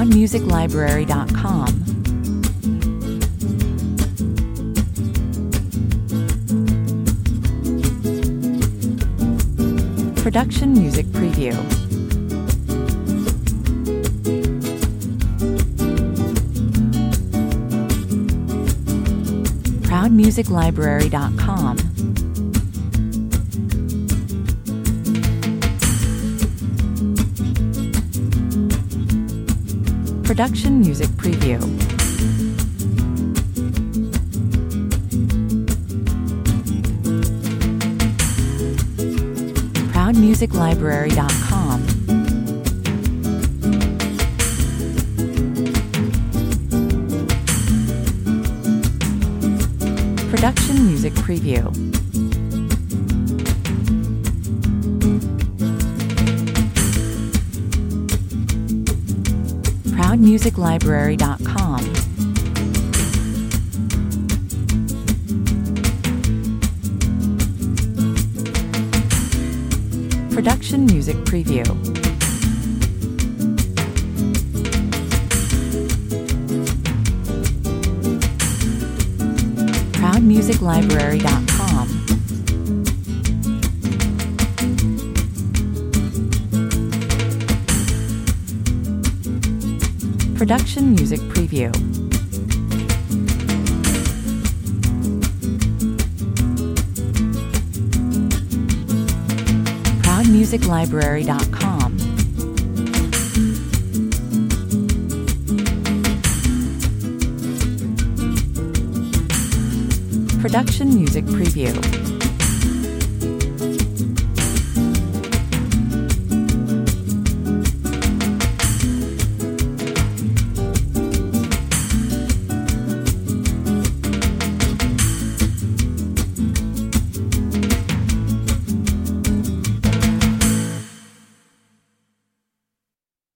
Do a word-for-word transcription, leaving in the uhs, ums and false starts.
proud music library dot com. Production Music Preview. proud music library dot com. Production Music Preview. proud music library dot com. Production Music Preview. proud music library dot com. Production Music Preview. proud music library dot com. Production Music Preview. proud music library dot com. Production Music Preview.